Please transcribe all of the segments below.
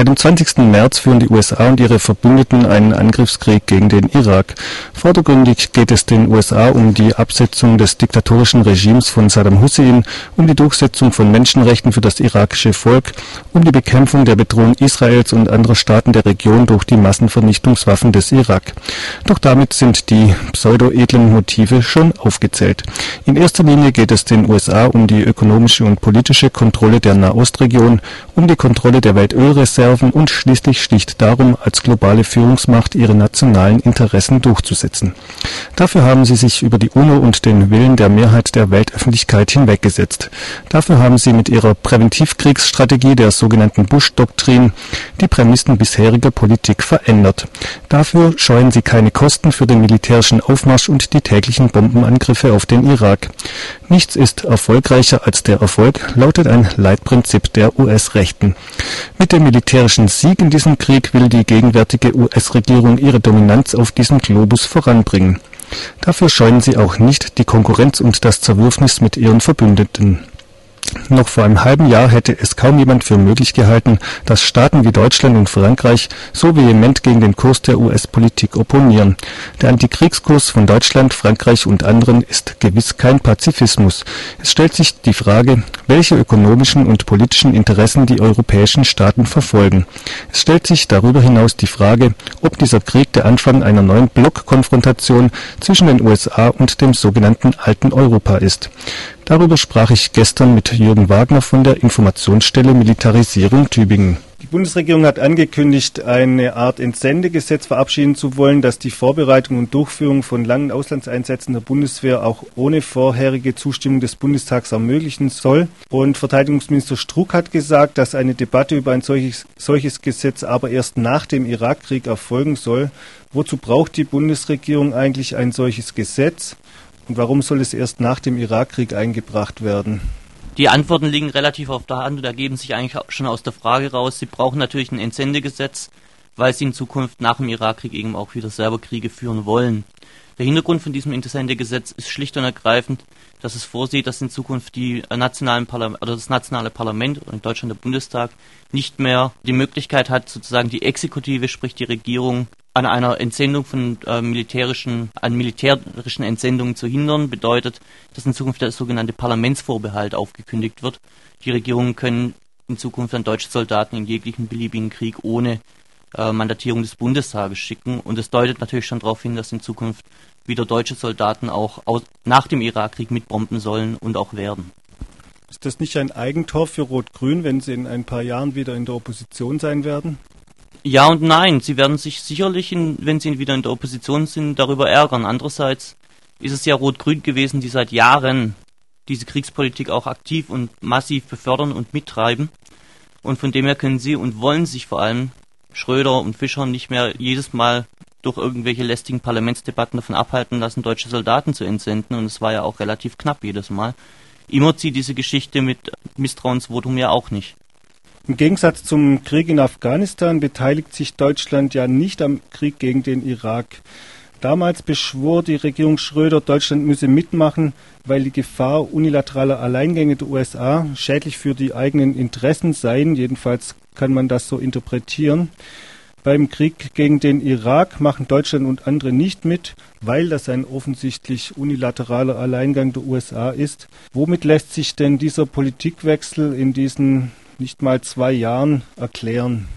Seit dem 20. März führen die USA und ihre Verbündeten einen Angriffskrieg gegen den Irak. Vordergründig geht es den USA um die Absetzung des diktatorischen Regimes von Saddam Hussein, um die Durchsetzung von Menschenrechten für das irakische Volk, um die Bekämpfung der Bedrohung Israels und anderer Staaten der Region durch die Massenvernichtungswaffen des Irak. Doch damit sind die pseudo-edlen Motive schon aufgezählt. In erster Linie geht es den USA um die ökonomische und politische Kontrolle der Nahostregion, um die Kontrolle der Weltölreserven und schließlich schlicht darum, als globale Führungsmacht ihre nationalen Interessen durchzusetzen. Dafür haben sie sich über die UNO und den Willen der Mehrheit der Weltöffentlichkeit hinweggesetzt. Dafür haben sie mit ihrer Präventivkriegsstrategie, der sogenannten Bush-Doktrin, die Prämissen bisheriger Politik verändert. Dafür scheuen sie keine Kosten für den militärischen Aufmarsch und die täglichen Bombenangriffe auf den Irak. Nichts ist erfolgreicher als der Erfolg, lautet ein Leitprinzip der US-Rechten. Mit dem militärischen Sieg in diesem Krieg will die gegenwärtige US-Regierung ihre Dominanz auf diesem Globus voranbringen. Dafür scheuen sie auch nicht die Konkurrenz und das Zerwürfnis mit ihren Verbündeten. Noch vor einem halben Jahr hätte es kaum jemand für möglich gehalten, dass Staaten wie Deutschland und Frankreich so vehement gegen den Kurs der US-Politik opponieren. Der Antikriegskurs von Deutschland, Frankreich und anderen ist gewiss kein Pazifismus. Es stellt sich die Frage, welche ökonomischen und politischen Interessen die europäischen Staaten verfolgen. Es stellt sich darüber hinaus die Frage, ob dieser Krieg der Anfang einer neuen Blockkonfrontation zwischen den USA und dem sogenannten Alten Europa ist. Darüber sprach ich gestern mit Jürgen Wagner von der Informationsstelle Militarisierung Tübingen. Die Bundesregierung hat angekündigt, eine Art Entsendegesetz verabschieden zu wollen, das die Vorbereitung und Durchführung von langen Auslandseinsätzen der Bundeswehr auch ohne vorherige Zustimmung des Bundestags ermöglichen soll. Und Verteidigungsminister Struck hat gesagt, dass eine Debatte über ein solches Gesetz aber erst nach dem Irakkrieg erfolgen soll. Wozu braucht die Bundesregierung eigentlich ein solches Gesetz? Und warum soll es erst nach dem Irakkrieg eingebracht werden? Die Antworten liegen relativ auf der Hand und ergeben sich eigentlich auch schon aus der Frage raus. Sie brauchen natürlich ein Entsendegesetz, weil sie in Zukunft nach dem Irakkrieg eben auch wieder selber Kriege führen wollen. Der Hintergrund von diesem Entsendegesetz ist schlicht und ergreifend, dass es vorsieht, dass in Zukunft das nationale Parlament und in Deutschland der Bundestag nicht mehr die Möglichkeit hat, sozusagen die Exekutive, sprich die Regierung, an einer Entsendung von militärischen Entsendungen zu hindern, bedeutet, dass in Zukunft der sogenannte Parlamentsvorbehalt aufgekündigt wird. Die Regierungen können in Zukunft an deutsche Soldaten in jeglichen beliebigen Krieg ohne Mandatierung des Bundestages schicken. Und es deutet natürlich schon darauf hin, dass in Zukunft wieder deutsche Soldaten auch nach dem Irakkrieg mitbomben sollen und auch werden. Ist das nicht ein Eigentor für Rot-Grün, wenn sie in ein paar Jahren wieder in der Opposition sein werden? Ja und nein. Sie werden sich sicherlich, wenn sie wieder in der Opposition sind, darüber ärgern. Andererseits ist es ja Rot-Grün gewesen, die seit Jahren diese Kriegspolitik auch aktiv und massiv befördern und mittreiben. Und von dem her können sie und wollen sich vor allem Schröder und Fischer nicht mehr jedes Mal durch irgendwelche lästigen Parlamentsdebatten davon abhalten lassen, deutsche Soldaten zu entsenden. Und es war ja auch relativ knapp jedes Mal. Immer zieht diese Geschichte mit Misstrauensvotum ja auch nicht. Im Gegensatz zum Krieg in Afghanistan beteiligt sich Deutschland ja nicht am Krieg gegen den Irak. Damals beschwor die Regierung Schröder, Deutschland müsse mitmachen, weil die Gefahr unilateraler Alleingänge der USA schädlich für die eigenen Interessen seien. Jedenfalls kann man das so interpretieren. Beim Krieg gegen den Irak machen Deutschland und andere nicht mit, weil das ein offensichtlich unilateraler Alleingang der USA ist. Womit lässt sich denn dieser Politikwechsel in diesen nicht mal 2 Jahren erklären?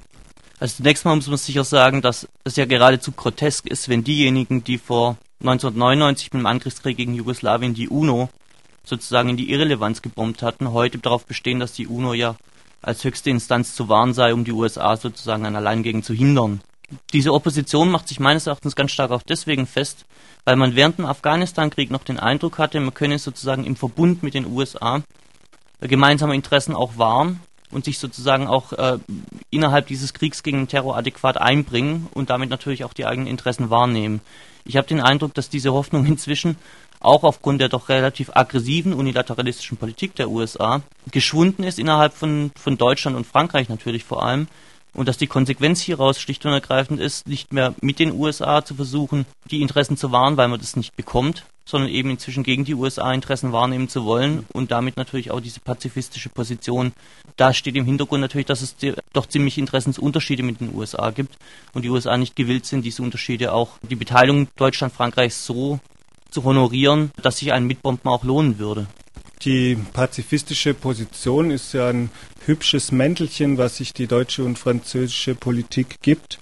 Also zunächst mal muss man sicher sagen, dass es ja geradezu grotesk ist, wenn diejenigen, die vor 1999 mit dem Angriffskrieg gegen Jugoslawien die UNO sozusagen in die Irrelevanz gebombt hatten, heute darauf bestehen, dass die UNO ja als höchste Instanz zu wahren sei, um die USA sozusagen an Alleingängen zu hindern. Diese Opposition macht sich meines Erachtens ganz stark auch deswegen fest, weil man während dem Afghanistan-Krieg noch den Eindruck hatte, man könne sozusagen im Verbund mit den USA gemeinsame Interessen auch wahren und sich sozusagen auch innerhalb dieses Kriegs gegen den Terror adäquat einbringen und damit natürlich auch die eigenen Interessen wahrnehmen. Ich habe den Eindruck, dass diese Hoffnung inzwischen auch aufgrund der doch relativ aggressiven unilateralistischen Politik der USA geschwunden ist, innerhalb von Deutschland und Frankreich natürlich vor allem, und dass die Konsequenz hieraus schlicht und ergreifend ist, nicht mehr mit den USA zu versuchen, die Interessen zu wahren, weil man das nicht bekommt, sondern eben inzwischen gegen die USA-Interessen wahrnehmen zu wollen und damit natürlich auch diese pazifistische Position. Da steht im Hintergrund natürlich, dass es doch ziemlich Interessensunterschiede mit den USA gibt und die USA nicht gewillt sind, diese Unterschiede auch, die Beteiligung Deutschland, Frankreichs so zu honorieren, dass sich ein Mitbomben auch lohnen würde. Die pazifistische Position ist ja ein hübsches Mäntelchen, was sich die deutsche und französische Politik gibt.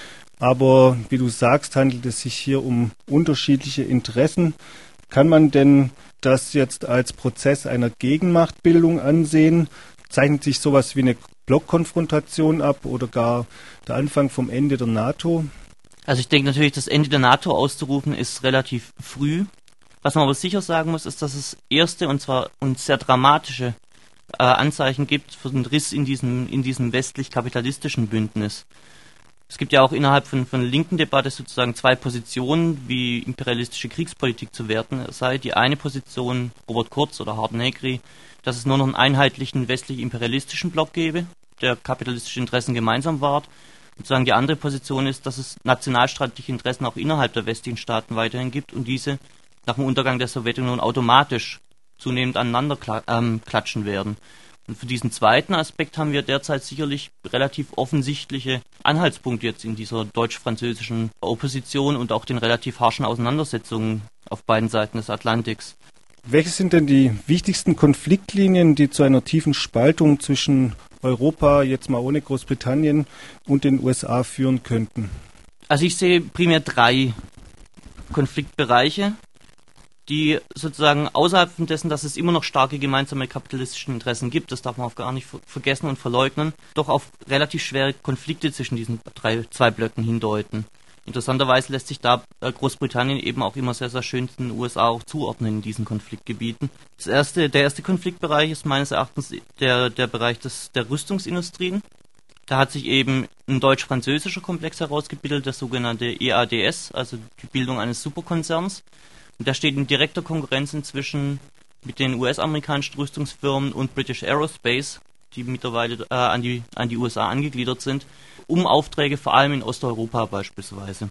Aber wie du sagst, handelt es sich hier um unterschiedliche Interessen. Kann man denn das jetzt als Prozess einer Gegenmachtbildung ansehen? Zeichnet sich sowas wie eine Blockkonfrontation ab oder gar der Anfang vom Ende der NATO? Also ich denke natürlich, das Ende der NATO auszurufen ist relativ früh. Was man aber sicher sagen muss, ist, dass es erste und sehr dramatische Anzeichen gibt für den Riss in diesem westlich-kapitalistischen Bündnis. Es gibt ja auch innerhalb von der linken Debatte sozusagen zwei Positionen, wie imperialistische Kriegspolitik zu werten sei. Die eine Position, Robert Kurz oder Hart Negri, dass es nur noch einen einheitlichen westlich-imperialistischen Block gäbe, der kapitalistische Interessen gemeinsam wahrt. Und sozusagen die andere Position ist, dass es nationalstaatliche Interessen auch innerhalb der westlichen Staaten weiterhin gibt und diese nach dem Untergang der Sowjetunion automatisch zunehmend aneinander klatschen werden. Und für diesen zweiten Aspekt haben wir derzeit sicherlich relativ offensichtliche Anhaltspunkte jetzt in dieser deutsch-französischen Opposition und auch den relativ harschen Auseinandersetzungen auf beiden Seiten des Atlantiks. Welche sind denn die wichtigsten Konfliktlinien, die zu einer tiefen Spaltung zwischen Europa, jetzt mal ohne Großbritannien, und den USA führen könnten? Also ich sehe primär 3 Konfliktbereiche, die sozusagen außerhalb von dessen, dass es immer noch starke gemeinsame kapitalistische Interessen gibt, das darf man auch gar nicht vergessen und verleugnen, doch auf relativ schwere Konflikte zwischen diesen zwei Blöcken hindeuten. Interessanterweise lässt sich da Großbritannien eben auch immer sehr, sehr schön den USA auch zuordnen in diesen Konfliktgebieten. Der erste Konfliktbereich ist meines Erachtens der Bereich der Rüstungsindustrien. Da hat sich eben ein deutsch-französischer Komplex herausgebildet, der sogenannte EADS, also die Bildung eines Superkonzerns. Und der steht in direkter Konkurrenz inzwischen mit den US-amerikanischen Rüstungsfirmen und British Aerospace, die mittlerweile an die USA angegliedert sind, um Aufträge vor allem in Osteuropa beispielsweise.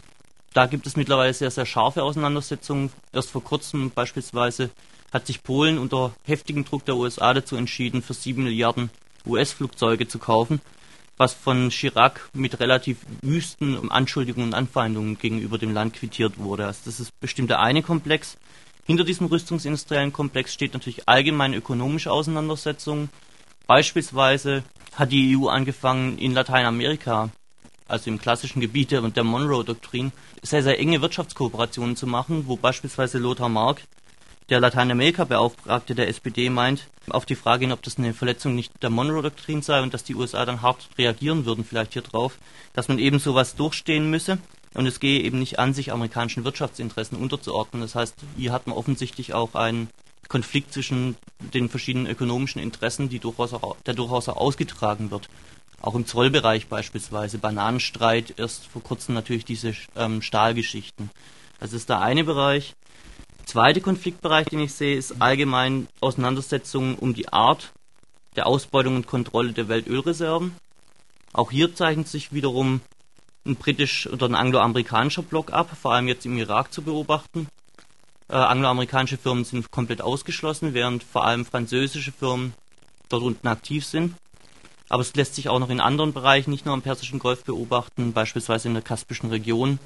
Da gibt es mittlerweile sehr, sehr scharfe Auseinandersetzungen. Erst vor kurzem beispielsweise hat sich Polen unter heftigem Druck der USA dazu entschieden, für 7 Milliarden US-Flugzeuge zu kaufen, was von Chirac mit relativ wüsten Anschuldigungen und Anfeindungen gegenüber dem Land quittiert wurde. Also das ist bestimmt der eine Komplex. Hinter diesem rüstungsindustriellen Komplex steht natürlich allgemeine ökonomische Auseinandersetzungen. Beispielsweise hat die EU angefangen, in Lateinamerika, also im klassischen Gebiet der Monroe-Doktrin, sehr, sehr enge Wirtschaftskooperationen zu machen, wo beispielsweise Lothar Mark, der Lateinamerika-Beauftragte der SPD, meint, auf die Frage hin, ob das eine Verletzung nicht der Monroe-Doktrin sei und dass die USA dann hart reagieren würden vielleicht hier drauf, dass man eben sowas durchstehen müsse und es gehe eben nicht an, sich amerikanischen Wirtschaftsinteressen unterzuordnen. Das heißt, hier hat man offensichtlich auch einen Konflikt zwischen den verschiedenen ökonomischen Interessen, der durchaus auch ausgetragen wird. Auch im Zollbereich beispielsweise, Bananenstreit, erst vor kurzem natürlich diese Stahlgeschichten. Das ist der eine Bereich. Der zweite Konfliktbereich, den ich sehe, ist allgemein Auseinandersetzungen um die Art der Ausbeutung und Kontrolle der Weltölreserven. Auch hier zeichnet sich wiederum ein britisch oder ein angloamerikanischer Block ab, vor allem jetzt im Irak zu beobachten. Angloamerikanische Firmen sind komplett ausgeschlossen, während vor allem französische Firmen dort unten aktiv sind. Aber es lässt sich auch noch in anderen Bereichen, nicht nur am Persischen Golf beobachten, beispielsweise in der Kaspischen Region.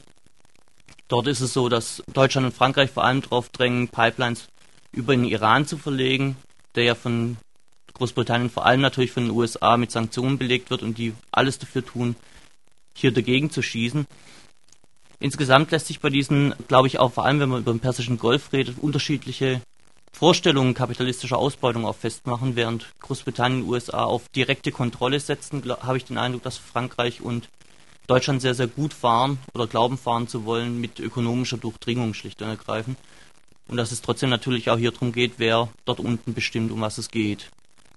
Dort ist es so, dass Deutschland und Frankreich vor allem darauf drängen, Pipelines über den Iran zu verlegen, der ja von Großbritannien, vor allem natürlich von den USA, mit Sanktionen belegt wird und die alles dafür tun, hier dagegen zu schießen. Insgesamt lässt sich bei diesen, glaube ich, auch vor allem, wenn man über den Persischen Golf redet, unterschiedliche Vorstellungen kapitalistischer Ausbeutung auch festmachen, während Großbritannien und USA auf direkte Kontrolle setzen, habe ich den Eindruck, dass Frankreich und Deutschland sehr, sehr gut fahren oder glauben fahren zu wollen mit ökonomischer Durchdringung schlicht und ergreifend. Und dass es trotzdem natürlich auch hier darum geht, wer dort unten bestimmt, um was es geht.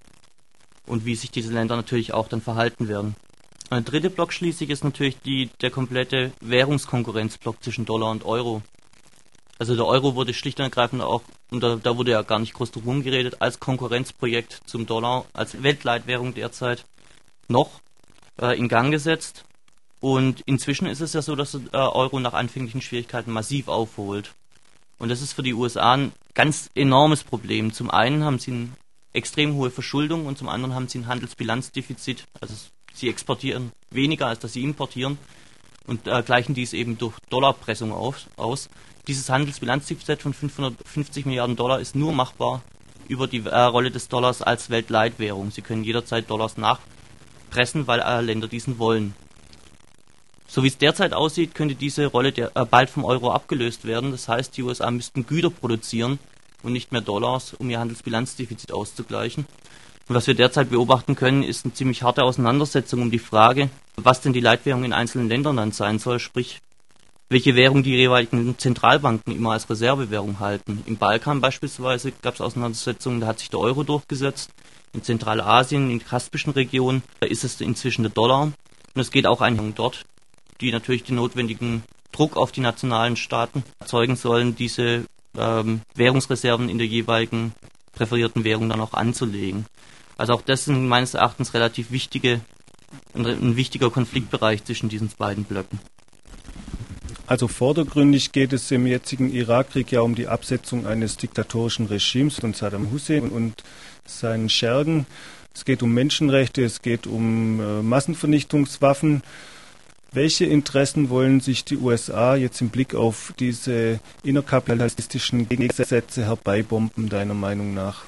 Und wie sich diese Länder natürlich auch dann verhalten werden. Der dritte Block schließlich ist natürlich der komplette Währungskonkurrenzblock zwischen Dollar und Euro. Also der Euro wurde schlicht und ergreifend auch, und da wurde ja gar nicht groß drum geredet, als Konkurrenzprojekt zum Dollar, als Weltleitwährung derzeit noch in Gang gesetzt. Und inzwischen ist es ja so, dass der Euro nach anfänglichen Schwierigkeiten massiv aufholt. Und das ist für die USA ein ganz enormes Problem. Zum einen haben sie eine extrem hohe Verschuldung und zum anderen haben sie ein Handelsbilanzdefizit. Also sie exportieren weniger, als dass sie importieren und gleichen dies eben durch Dollarpressung aus. Dieses Handelsbilanzdefizit von 550 Milliarden Dollar ist nur machbar über die Rolle des Dollars als Weltleitwährung. Sie können jederzeit Dollars nachpressen, weil Länder diesen wollen. So wie es derzeit aussieht, könnte diese Rolle bald vom Euro abgelöst werden. Das heißt, die USA müssten Güter produzieren und nicht mehr Dollars, um ihr Handelsbilanzdefizit auszugleichen. Und was wir derzeit beobachten können, ist eine ziemlich harte Auseinandersetzung um die Frage, was denn die Leitwährung in einzelnen Ländern dann sein soll, sprich, welche Währung die jeweiligen Zentralbanken immer als Reservewährung halten. Im Balkan beispielsweise gab es Auseinandersetzungen, da hat sich der Euro durchgesetzt. In Zentralasien, in der kaspischen Region, da ist es inzwischen der Dollar. Und es geht auch einher dort, die natürlich den notwendigen Druck auf die nationalen Staaten erzeugen sollen, diese Währungsreserven in der jeweiligen präferierten Währung dann auch anzulegen. Also auch das ist meines Erachtens relativ ein wichtiger Konfliktbereich zwischen diesen beiden Blöcken. Also vordergründig geht es im jetzigen Irakkrieg ja um die Absetzung eines diktatorischen Regimes von Saddam Hussein und seinen Schergen. Es geht um Menschenrechte, es geht um Massenvernichtungswaffen. Welche Interessen wollen sich die USA jetzt im Blick auf diese innerkapitalistischen Gegensätze herbeibomben, deiner Meinung nach?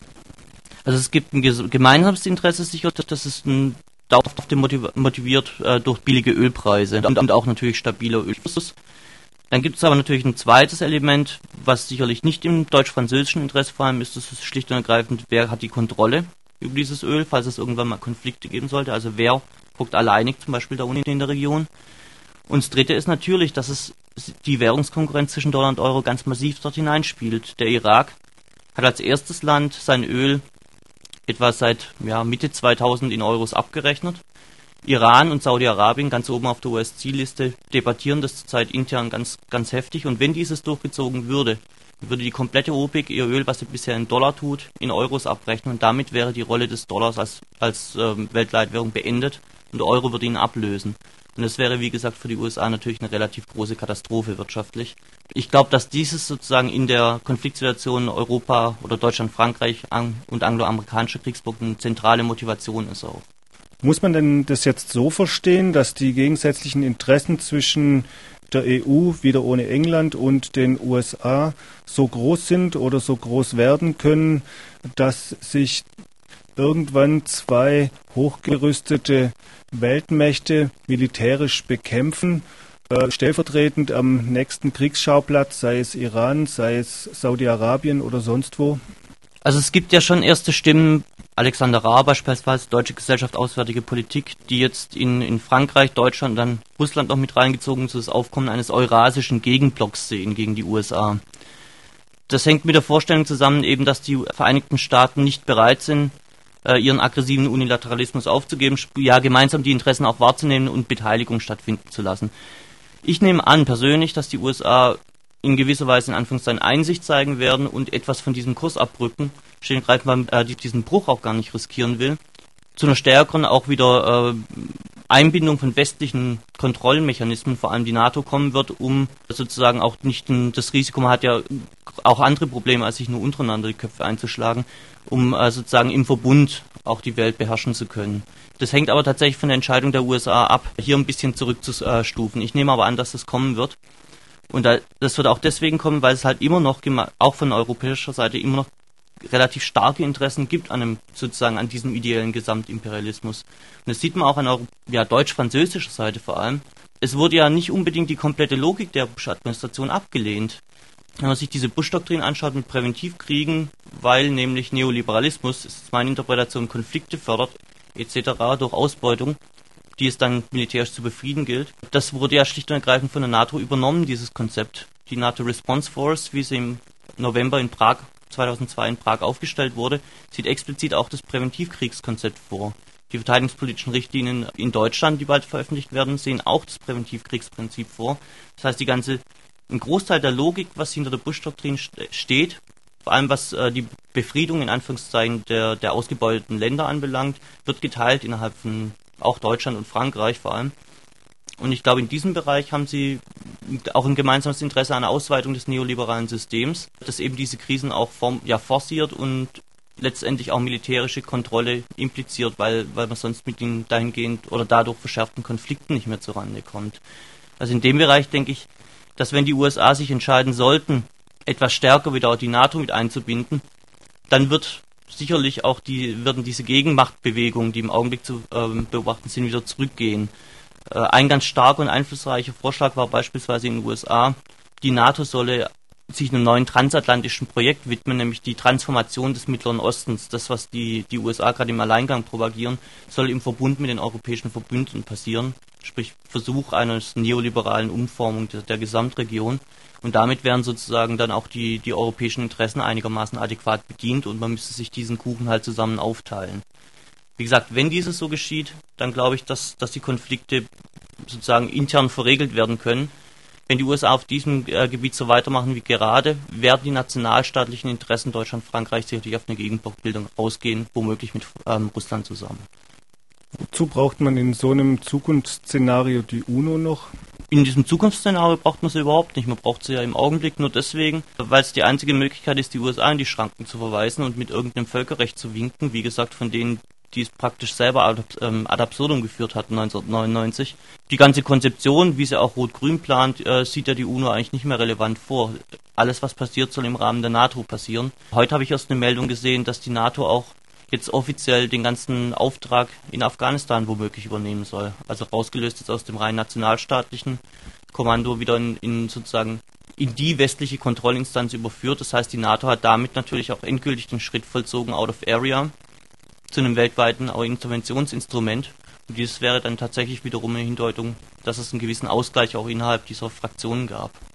Also es gibt ein gemeinsames Interesse sicher, das ist dauerhaft motiviert durch billige Ölpreise und auch natürlich stabiler Ölfluss. Dann gibt es aber natürlich ein zweites Element, was sicherlich nicht im deutsch-französischen Interesse vor allem ist, das ist schlicht und ergreifend, wer hat die Kontrolle über dieses Öl, falls es irgendwann mal Konflikte geben sollte, also wer guckt alleinig zum Beispiel da unten in der Region. Und das dritte ist natürlich, dass es die Währungskonkurrenz zwischen Dollar und Euro ganz massiv dort hineinspielt. Der Irak hat als erstes Land sein Öl etwa seit Mitte 2000 in Euros abgerechnet. Iran und Saudi-Arabien, ganz oben auf der US-Zielliste, debattieren das zurzeit intern ganz, ganz heftig. Und wenn dieses durchgezogen würde die komplette OPEC ihr Öl, was sie bisher in Dollar tut, in Euros abrechnen. Und damit wäre die Rolle des Dollars als Weltleitwährung beendet und der Euro würde ihn ablösen. Und das wäre, wie gesagt, für die USA natürlich eine relativ große Katastrophe wirtschaftlich. Ich glaube, dass dieses sozusagen in der Konfliktsituation Europa oder Deutschland, Frankreich und angloamerikanischer Kriegsblock eine zentrale Motivation ist auch. Muss man denn das jetzt so verstehen, dass die gegensätzlichen Interessen zwischen der EU, wieder ohne England, und den USA so groß sind oder so groß werden können, dass sich irgendwann zwei hochgerüstete Weltmächte militärisch bekämpfen, stellvertretend am nächsten Kriegsschauplatz, sei es Iran, sei es Saudi-Arabien oder sonst wo? Also es gibt ja schon erste Stimmen, Alexander Rahr beispielsweise, Deutsche Gesellschaft Auswärtige Politik, die jetzt in Frankreich, Deutschland und dann Russland noch mit reingezogen zu das Aufkommen eines eurasischen Gegenblocks sehen gegen die USA. Das hängt mit der Vorstellung zusammen eben, dass die Vereinigten Staaten nicht bereit sind, ihren aggressiven Unilateralismus aufzugeben, ja gemeinsam die Interessen auch wahrzunehmen und Beteiligung stattfinden zu lassen. Ich nehme an persönlich, dass die USA in gewisser Weise in Anführungszeichen Einsicht zeigen werden und etwas von diesem Kurs abrücken, weil man diesen Bruch auch gar nicht riskieren will, zu einer stärkeren auch wieder Einbindung von westlichen Kontrollmechanismen, vor allem die NATO, kommen wird, um sozusagen auch nicht das Risiko, man hat ja auch andere Probleme, als sich nur untereinander die Köpfe einzuschlagen, um sozusagen im Verbund auch die Welt beherrschen zu können. Das hängt aber tatsächlich von der Entscheidung der USA ab, hier ein bisschen zurückzustufen. Ich nehme aber an, dass das kommen wird. Und das wird auch deswegen kommen, weil es halt immer noch, auch von europäischer Seite, immer noch relativ starke Interessen gibt an diesem ideellen Gesamtimperialismus. Und das sieht man auch an deutsch-französischer Seite vor allem. Es wurde ja nicht unbedingt die komplette Logik der Bush-Administration abgelehnt. Wenn man sich diese Bush-Doktrin anschaut mit Präventivkriegen, weil nämlich Neoliberalismus, das ist meine Interpretation, Konflikte fördert, etc. durch Ausbeutung, die es dann militärisch zu befrieden gilt. Das wurde ja schlicht und ergreifend von der NATO übernommen, dieses Konzept. Die NATO Response Force, wie sie im November 2002 in Prag aufgestellt wurde, sieht explizit auch das Präventivkriegskonzept vor. Die verteidigungspolitischen Richtlinien in Deutschland, die bald veröffentlicht werden, sehen auch das Präventivkriegsprinzip vor. Das heißt, ein Großteil der Logik, was hinter der Bush-Doktrin steht, vor allem was die Befriedung in Anführungszeichen der ausgebeuteten Länder anbelangt, wird geteilt innerhalb von auch Deutschland und Frankreich vor allem. Und ich glaube, in diesem Bereich haben sie auch ein gemeinsames Interesse an der Ausweitung des neoliberalen Systems, das eben diese Krisen auch forciert und letztendlich auch militärische Kontrolle impliziert, weil man sonst mit ihnen dahingehend oder dadurch verschärften Konflikten nicht mehr zurande kommt. Also in dem Bereich denke ich, dass wenn die USA sich entscheiden sollten, etwas stärker wieder auch die NATO mit einzubinden, dann wird sicherlich auch würden diese Gegenmachtbewegungen, die im Augenblick zu beobachten sind, wieder zurückgehen. Ein ganz starker und einflussreicher Vorschlag war beispielsweise in den USA, die NATO solle sich einem neuen transatlantischen Projekt widmen, nämlich die Transformation des Mittleren Ostens. Das, was die USA gerade im Alleingang propagieren, soll im Verbund mit den europäischen Verbündeten passieren, sprich Versuch einer neoliberalen Umformung der Gesamtregion. Und damit wären sozusagen dann auch die europäischen Interessen einigermaßen adäquat bedient und man müsste sich diesen Kuchen halt zusammen aufteilen. Wie gesagt, wenn dieses so geschieht, dann glaube ich, dass die Konflikte sozusagen intern verregelt werden können. Wenn die USA auf diesem Gebiet so weitermachen wie gerade, werden die nationalstaatlichen Interessen Deutschland, Frankreich sicherlich auf eine Gegenbildung ausgehen, womöglich mit Russland zusammen. Wozu braucht man in so einem Zukunftsszenario die UNO noch? In diesem Zukunftsszenario braucht man sie überhaupt nicht. Man braucht sie ja im Augenblick nur deswegen, weil es die einzige Möglichkeit ist, die USA in die Schranken zu verweisen und mit irgendeinem Völkerrecht zu winken. Wie gesagt, von denen, die es praktisch selber ad absurdum geführt hat 1999. Die ganze Konzeption, wie sie auch Rot-Grün plant, sieht ja die UNO eigentlich nicht mehr relevant vor. Alles, was passiert, soll im Rahmen der NATO passieren. Heute habe ich erst eine Meldung gesehen, dass die NATO auch jetzt offiziell den ganzen Auftrag in Afghanistan womöglich übernehmen soll. Also rausgelöst jetzt aus dem rein nationalstaatlichen Kommando wieder in sozusagen in die westliche Kontrollinstanz überführt. Das heißt, die NATO hat damit natürlich auch endgültig den Schritt vollzogen out of area zu einem weltweiten Interventionsinstrument. Und dieses wäre dann tatsächlich wiederum eine Hindeutung, dass es einen gewissen Ausgleich auch innerhalb dieser Fraktionen gab.